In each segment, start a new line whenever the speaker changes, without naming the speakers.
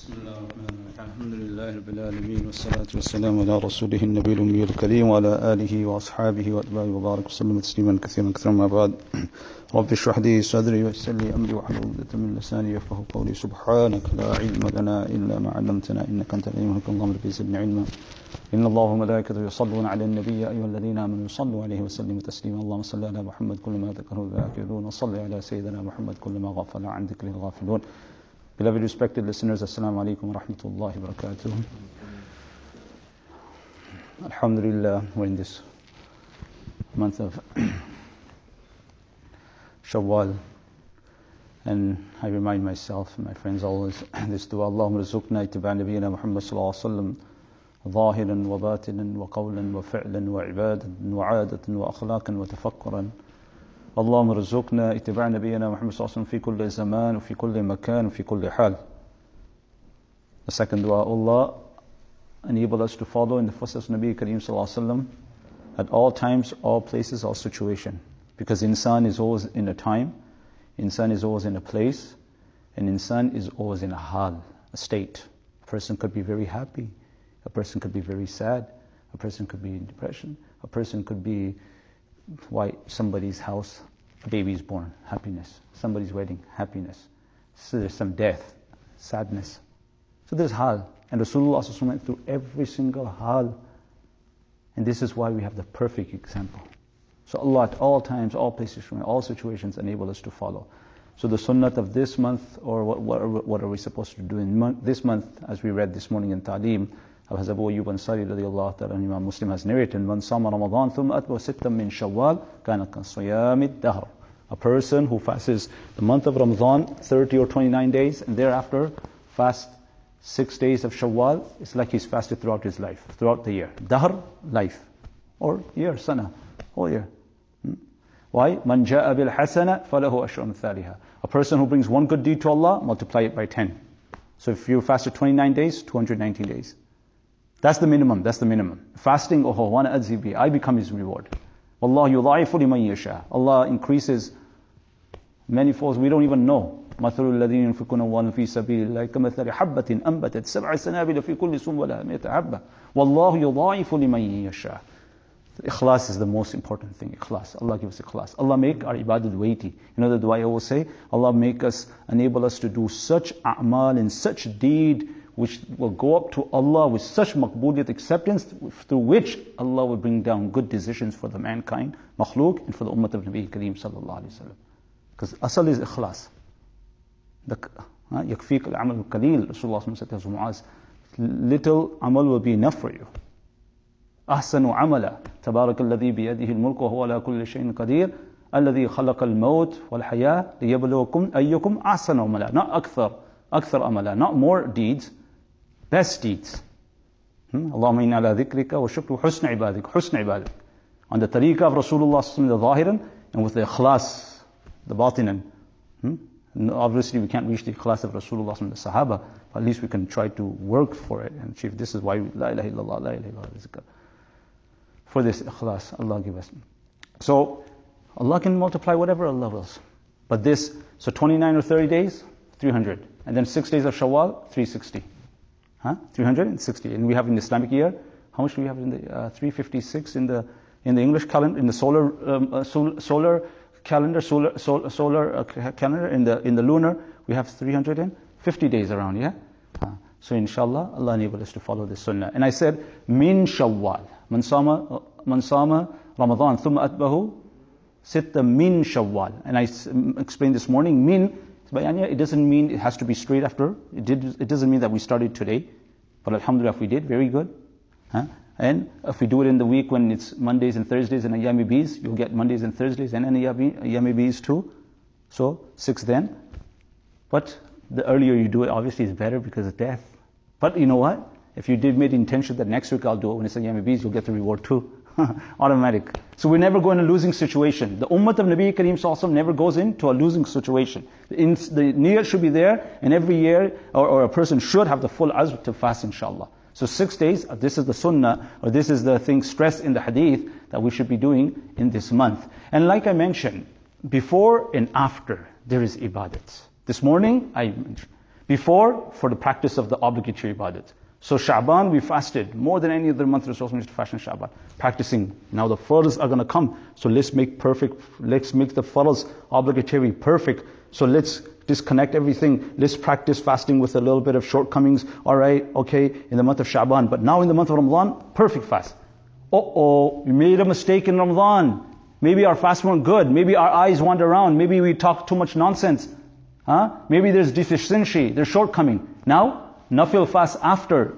بسم الله الرحمن الرحيم الحمد لله رب العالمين والصلاة والسلام على رسوله النبي الأمي الكريم وعلى آله وأصحابه وأتباعه وبارك وسلم تسليما كثيرا كثيرا. ما بعد، رب اشرح لي صدري ويسر لي أمري واحلل عقدة من لساني يفقهوا قولي. سبحانك لا علم لنا إلا ما علمتنا إنك أنت العليم الحكيم. اللهم رب زدني علما. إن الله وملائكته يصلون على النبي يا أيها الذين آمنوا صلوا عليه وسلموا تسليما. اللهم صل على محمد كل ما ذكره الذاكرون وصل على سيدنا محمد كل ما غفل عن ذكره الغافلون. Beloved respected listeners, Assalamu alaikum wa rahmatullahi wa barakatuh. Alhamdulillah, we're in this month of Shawwal, and I remind myself and my friends always this dua: Allahumma rizukna ittiba' nabiyyina Muhammad sallallahu alaihi wasallam ظاهرا وباطنا وقولا وفعلا وعبادة وعادة وأخلاقا وتفكرا. اللهم ارزقنا اتباع نبينا محمد صلى الله عليه وسلم في كل زمان وفي كل مكان وفي كل حال. The second dua: Allah, enable us to follow in the footsteps of Nabi Kareem sallallahu alaihi wasallam at all times, all places, all situation. Because insan is always in a time, insan is always in a place, and insan is always in a hal, a state. A person could be very happy, a person could be very sad, a person could be in depression, a person could be somebody's house, a baby is born, happiness. Somebody's wedding, happiness. So there's some death, sadness. So there's hal. And Rasulullah went through every single hal. And this is why we have the perfect example. So Allah at all times, all places, all situations enable us to follow. So the sunnah of this month, or what are we supposed to do in this month, as we read this morning in Ta'aleem, as Abu Ayyub Ansari radiyallahu ta'ala, Imam Muslim has narrated, "Man sama Ramadan thumma atba sittan min Shawwal kana kasiyami dahr." A person who fasts the month of Ramadan 30 or 29 days and thereafter fast 6 days of Shawwal, it's like he's fasted throughout his life, throughout the year. Dahr, life, or year, sana, whole year. Why? Man ja'a bil hasana falahu ashru amthaliha. A person who brings one good deed to Allah, multiply it by 10. So if you fasted 29 days, 219 days. That's the minimum, that's the minimum. Fasting, wa ana ajzi bi, I become his reward. Wallahu yudha'ifu liman yasha. Allah increases many folds we don't even know. مَثَلُ الَّذِينَ يُنْفِقُونَ أَمْوَالَهُمْ فِي سَبِيلِ اللَّهِ كَمَثَلِ حَبَّةٍ أَنبَتَتْ سَبْعَ سَنَابِلَ فِي كُلِّ سُنبُلَةٍ مِئَةُ حَبَّةٍ وَاللَّهُ يُضَاعِفُ لِمَن يَشَاءُ. Ikhlas is the most important thing. Ikhlas. Allah gives ikhlas. Allah make our ibadat weighty. You know the dua I always say, Allah make us, enable us to do such a'mal and such deed which will go up to Allah with such maqbooliyat, acceptance, through which Allah will bring down good decisions for the mankind, makhluk, and for the ummah of Nabi Kareem sallallahu alayhi wa sallam. Because asal is ikhlas. يَكْفِيكَ الْعَمَلُ الْقَلِيلُ. Rasulullah said to Muaz, little amal will be enough for you. أحسن عملا تبارك الذي بيده الملك وهو على كل شيء قدير الذي خلق الموت والحياة ليبلوكم أيكم أحسن عملا. Not أكثر عملا, not more deeds, best deeds. اللهم إنا على ذكرك وشكر حسن عبادك, حسن عبادك. On the tariqah of Rasulullah the zahiran, and with the ikhlas, the batinan. Obviously we can't reach the ikhlas of Rasulullah the Sahaba, but at least we can try to work for it and achieve. This is why La ilaha illallah, La ilaha illallah. For this ikhlas, Allah give us. So Allah can multiply whatever Allah wills. But this, so 29 or 30 days, 300. And then 6 days of Shawwal, 360. 360. And we have in the Islamic year, how much do we have in the 356 in the English calendar, in the solar calendar, solar calendar, in the lunar, we have 350 days around, yeah? So inshallah, Allah enable us to follow this sunnah. And I said, min Shawwal. Man sama Ramadan, thumma atbahu sitta min Shawwal. And I explained this morning, min, it doesn't mean it has to be straight after. It doesn't mean that we started today. But alhamdulillah, if we did, very good. And if we do it in the week when it's Mondays and Thursdays and Ayyam Bees, you'll get Mondays and Thursdays and Ayyam Bees too. So 6 then. But the earlier you do it, obviously is better because of death. But you know what? If you did make the intention that next week I'll do it when it's Ayyam Bees, you'll get the reward too. Automatic. So we never go in a losing situation. The ummah of Nabi Kareem sallallahu alaihi wasallam never goes into a losing situation. The niyyah should be there, and every year, or a person should have the full azm to fast inshallah. So 6 days, this is the sunnah, or this is the thing stressed in the hadith that we should be doing in this month. And like I mentioned, before and after, there is ibadat. This morning, I mentioned, Before, for the practice of the obligatory ibadat. So Sha'ban we fasted more than any other month. Rasulullah used to fast in Sha'ban, practicing. Now the farz are going to come, so let's make the farz obligatory perfect. So let's disconnect everything. Let's practice fasting with a little bit of shortcomings. All right, okay, in the month of Sha'ban, but now in the month of Ramadan, perfect fast. We made a mistake in Ramadan. Maybe our fasts weren't good. Maybe our eyes wander around. Maybe we talk too much nonsense. Maybe there's deficiency, there's shortcoming. Now, nafil fast after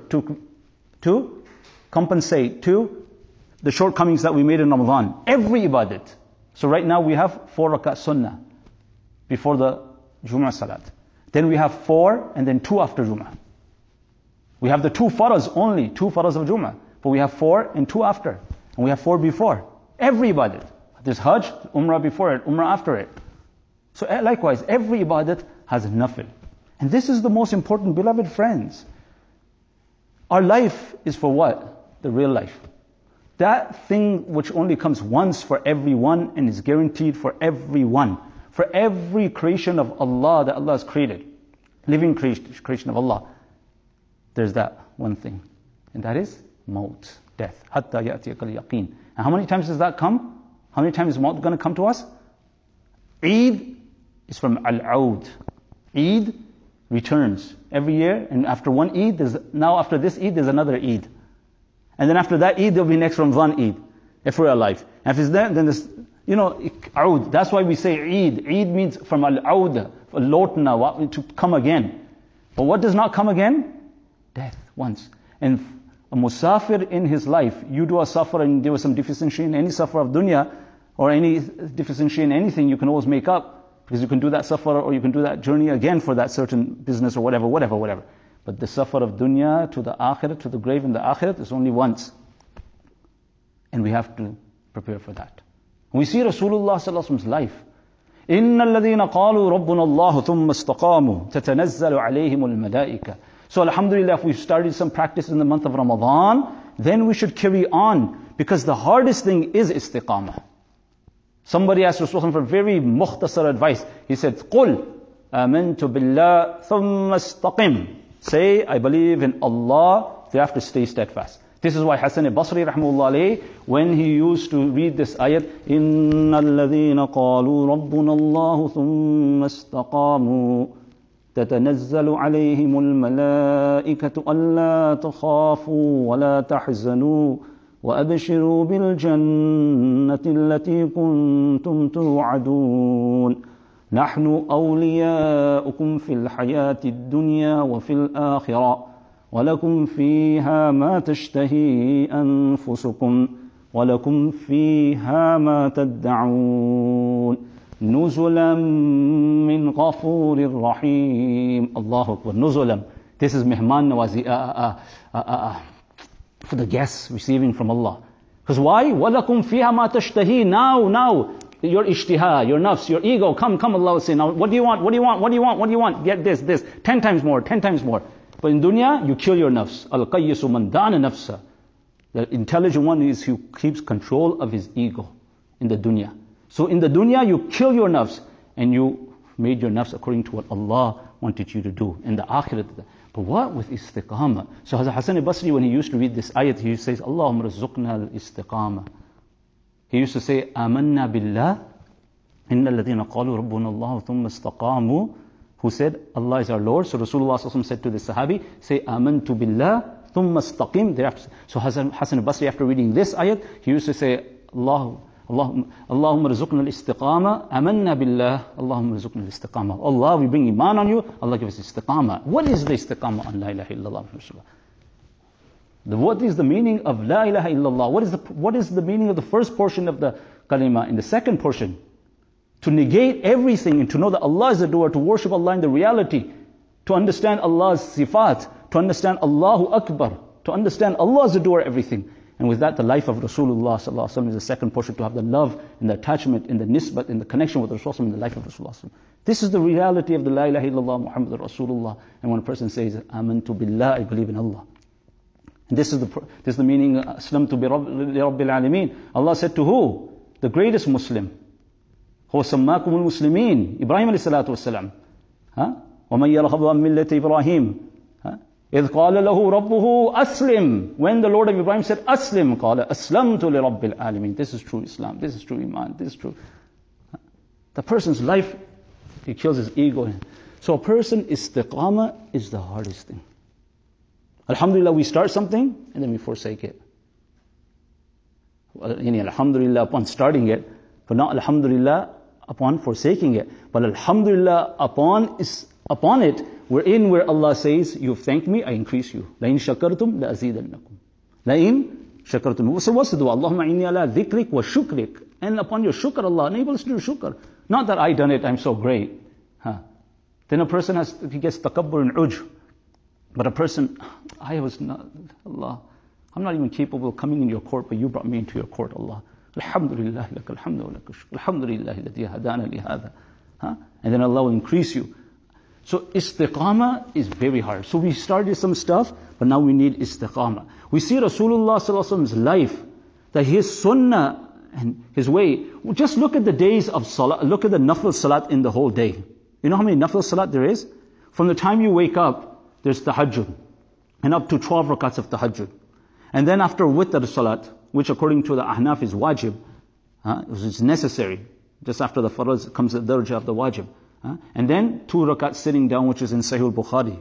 to compensate to the shortcomings that we made in Ramadan. Every ibadat. So right now we have 4 rakat sunnah before the Jumu'ah salat. Then we have 4 and then 2 after Jumu'ah. We have the 2 faraz only, 2 faraz of Jumu'ah. But we have 4 and 2 after. And we have 4 before. Every ibadat. There's Hajj, Umrah before it, Umrah after it. So likewise, every ibadat has nafil. And this is the most important, beloved friends. Our life is for what? The real life. That thing which only comes once for everyone and is guaranteed for everyone. For every creation of Allah that Allah has created. Living creation of Allah. There's that one thing. And that is maut, death. Hatta ya'tiyakal yaqeen. And how many times does that come? How many times is maut going to come to us? Eid is from al-aud. Eid returns every year, and after one Eid, after this Eid, there's another Eid. And then after that Eid, there'll be next Ramadan Eid, if we're alive. And if it's there, then there's, aud. That's why we say Eid. Eid means from al-aud, lotna, to come again. But what does not come again? Death, once. And a musafir in his life, you do a safar and there was some deficiency in any safar of dunya, or any deficiency in anything, you can always make up. Because you can do that safar or you can do that journey again for that certain business or whatever. But the safar of dunya to the akhirat, to the grave in the akhirat is only once. And we have to prepare for that. We see Rasulullah sallallahu alaihi wasallam's life. إِنَّ الَّذِينَ قَالُوا رَبُّنَا اللَّهُ ثُمَّ اسْتَقَامُوا تَتَنَزَّلُ عَلَيْهِمُ الْمَلَائِكَةُ. So alhamdulillah, if we've started some practice in the month of Ramadan, then we should carry on. Because the hardest thing is istiqamah. Somebody asked Rasulullah for very mukhtasar advice. He said, قُلْ آمَنْتُ بِاللَّهِ ثُمَّ اسْتَقِمْ. Say, I believe in Allah, thereafter stay steadfast. This is why Hasan al-Basri rahmahullah alayhi, when he used to read this ayat, إِنَّ الَّذِينَ قَالُوا رَبُّنَا اللَّهُ ثُمَّ اسْتَقَامُوا تَتَنَزَّلُ عَلَيْهِمُ الْمَلَائِكَةُ أَلَّا تَخَافُوا وَلَا تَحْزَنُوا وَأَبْشِرُوا بِالْجَنَّةِ الَّتِي كُنْتُمْ تُوعَدُونَ نَحْنُ أَوْلِيَاؤُكُمْ فِي الْحَيَاةِ الدُّنْيَا وَفِي الْآخِرَةِ وَلَكُمْ فِيهَا مَا تَشْتَهِي أَنفُسُكُمْ وَلَكُمْ فِيهَا مَا تَدَّعُونَ نُزُلًا مِّنْ غَفُورٍ رَحِيمٍ. Allahu Akbar. Nuzulam. This is mihman nawazi. For the guests receiving from Allah. Because why? وَلَكُمْ فِيهَا مَا تَشْتَهِي. Now, your ishtiha, your nafs, your ego, come, Allah will say, now what do you want? Get this, 10 times more. But in dunya, you kill your nafs. Al-qayyisu man dana nafsa. The intelligent one is who keeps control of his ego in the dunya. So in the dunya, you kill your nafs, and you made your nafs according to what Allah wanted you to do. In the akhirat, but what with istiqamah? So Hasan al-Basri, when he used to read this ayat, he says, Allahumma razukna al-istiqamah. He used to say, Amanna billah, inna alladhina qalu rabbuna Allah thumma istaqamu. Who said, Allah is our Lord. So Rasulullah said to the Sahabi, say, Amantu billah, thumma istaqim. So Hasan al-Basri, after reading this ayat, he used to say, Allahumma razukna al-istiqama, amanna billah, Allahumma razukna al-istiqama. Allah, we bring iman on you, Allah give us istiqama. What is the istiqama on la ilaha illallah? What is the meaning of la ilaha illallah? What is the meaning of the first portion of the kalima? In the second portion, to negate everything and to know that Allah is the doer, to worship Allah in the reality, to understand Allah's sifat, to understand Allahu Akbar, to understand Allah is the doer of everything. And with that, the life of Rasulullah sallallahu alaihi wasallam is the second portion, to have the love and the attachment and the nisbat and the connection with Rasulullah in the life of Rasulullah. This is the reality of the la ilaha illallah Muhammad Rasulullah. And when a person says, Amantu billah, I believe in Allah. And this is the meaning, Aslamtu bi Rabbil Alameen. Allah said to who? The greatest Muslim. Huwa sammakumul muslimin. Ibrahim alayhi salatu wasalam. وَمَنْ يَرْغَبُ عَنْ مِلَّةِ إِبْرَاهِيمَ إِذْ قَالَ لَهُ رَبُّهُ أَسْلِمْ. When the Lord of Ibrahim said, أَسْلِمْ, قَالَ أَسْلَمْتُ لِرَبِّ الْعَالَمِينَ. This is true Islam, this is true Iman, this is true. The person's life, he kills his ego. So a person, istiqamah is the hardest thing. Alhamdulillah, we start something and then we forsake it. Alhamdulillah upon starting it, but not Alhamdulillah upon forsaking it. But Alhamdulillah upon it, we're in where Allah says, you've thanked me, I increase you. لَإِن شَكَرْتُمْ لَأَزِيدَنَّكُمْ. لَإِن شَكَرْتُمْ. So what's the dua? Allahumma inni ala dhikrik wa shukrik. And upon your shukr, Allah enable us to do shukr. Not that I done it, I'm so great. Then a person he gets takabbur and ujj. But a person, Allah, I'm not even capable of coming in your court, but you brought me into your court, Allah. Alhamdulillah, laka alhamdu wa laka shukr. Alhamdulillah, alladhi hadana li hadha. And then Allah will increase you. So istiqamah is very hard. So we started some stuff, but now we need istiqamah. We see Rasulullah sallallahu alaihi wasallam's life, that his sunnah and his way. Just look at the days of salat, look at the nafil salat in the whole day. You know how many nafil salat there is? From the time you wake up, there's tahajjud. And up to 12 rakats of tahajjud. And then after witr salat, which according to the ahnaf is wajib, it's necessary. Just after the farz comes the darajah of the wajib. And then 2 rakats sitting down, which is in Sahih al-Bukhari.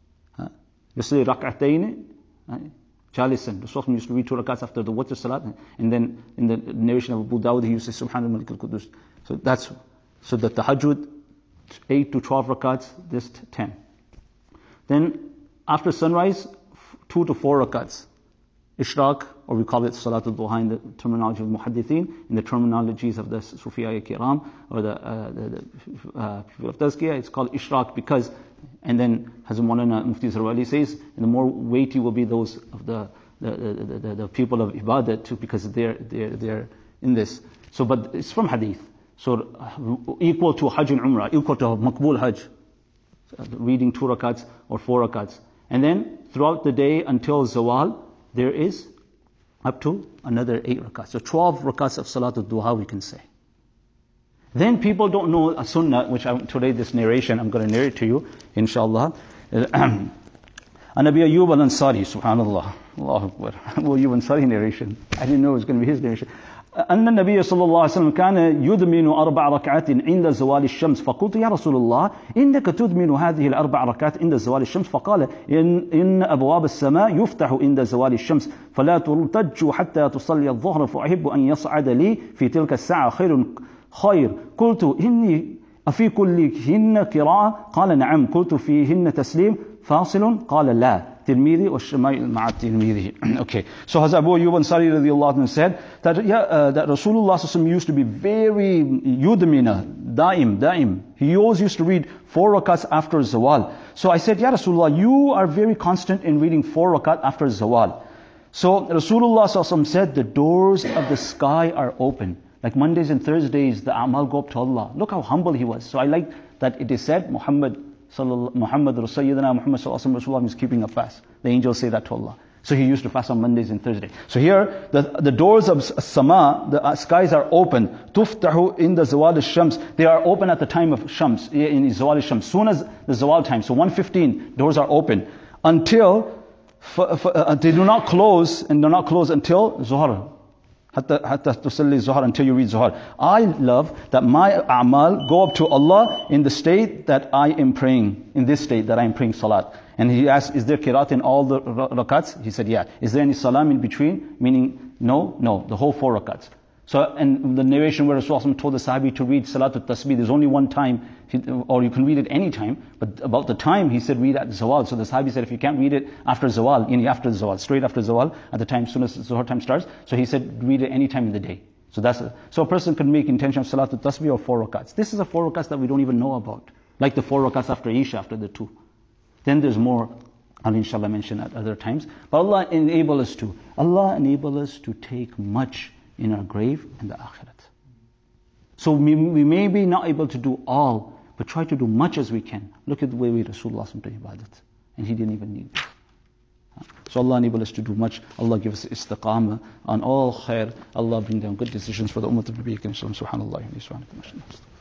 Yusli rak'atayn jalisan. Rasulullah used to read 2 rakats after the witr salat, and then in the narration of Abu Dawud he used to say Subhanallah Malik al-Qudus. So the tahajjud 8 to 12 rakats, this 10. Then after sunrise 2 to 4 rakats. Ishraq, or we call it Salatul Duha in the terminology of Muhaddithin, in the terminologies of the Sufiya Kiram, or the people of Tazkiyah, it's called Ishraq because, and then Hazrat Maulana Mufti Zarwali says, and the more weighty will be those of the people of Ibadat too, because they're in this. So, but it's from Hadith. So, equal to Hajj and Umrah, equal to Maqbool Hajj, reading 2 rakats or 4 rakats. And then, throughout the day until Zawal, there is up to another 8 rakats. So 12 rakats of Salatul Duha we can say. Then people don't know a sunnah, which today this narration, I'm going to narrate to you, inshallah. An Abi Ayyub al-Ansari, subhanallah, Allahu Akbar. Abu Ayyub al-Ansari narration. I didn't know it was going to be his narration. أن النبي صلى الله عليه وسلم كان يدمن 4 ركعات عند زوال الشمس فقلت يا رسول الله إنك تدمن هذه 4 ركعات عند زوال الشمس فقال إن أبواب السماء يفتح عند زوال الشمس فلا ترتج حتى تصلي الظهر فأحب أن يصعد لي في تلك الساعة خير قلت إني أفي كلهن قراءة قال نعم قلت فيهن تسليم فاصل قال لا Tirmidhi or Shama'il Ma'at Tirmidhi. Okay. So Hazrat Abu Ayyub Ansari radiallahu anhu said that, that Rasulullah used to be very yudmina, daim. He always used to read 4 rakats after Zawal. So I said, Ya Rasulullah, you are very constant in reading 4 rakat after Zawal. So Rasulullah said, the doors of the sky are open. Like Mondays and Thursdays, the amal go up to Allah. Look how humble he was. So I like that it is said, Muhammad Sayyidina Muhammad Rasulullah is keeping a fast. The angels say that to Allah. So he used to fast on Mondays and Thursdays. So here, the doors of Sama, the skies are open. Tuftahu in the Zawal al-Shams. They are open at the time of Shams, in Zawal al-Shams. Soon as the Zawal time, so 1:15, doors are open. Until, they do not close, and do not close until Zuhr. Hatta tusalli Zuhr, until you read Zuhr. I love that my a'mal go up to Allah in the state that I am praying, in this state that I am praying salat. And he asked, is there qiraat in all the rakats? He said, yeah. Is there any salam in between? Meaning, no, the whole 4 rakats. So, and the narration where Rasulullah told the Sahabi to read Salatul Tasbih, there's only one time, or you can read it any time, but about the time he said read at Zawal. So the Sahabi said if you can't read it after Zawal, after Zawal, straight after Zawal, at the time, as soon as Zuhr time starts, so he said read it any time in the day. So a person can make intention of Salatul Tasbih or 4 rakats. This is a 4 rakats that we don't even know about. Like the 4 rakats after Isha, after the 2. Then there's more, I'll inshallah mention at other times. But Allah enable us to take much in our grave and the akhirat. So we may be not able to do all, but try to do much as we can. Look at the way Rasulullah did ibadat. And he didn't even need this. So Allah enable us to do much. Allah give us istiqamah on all khair. Allah bring down good decisions for the ummah of Nabi Subhanallah.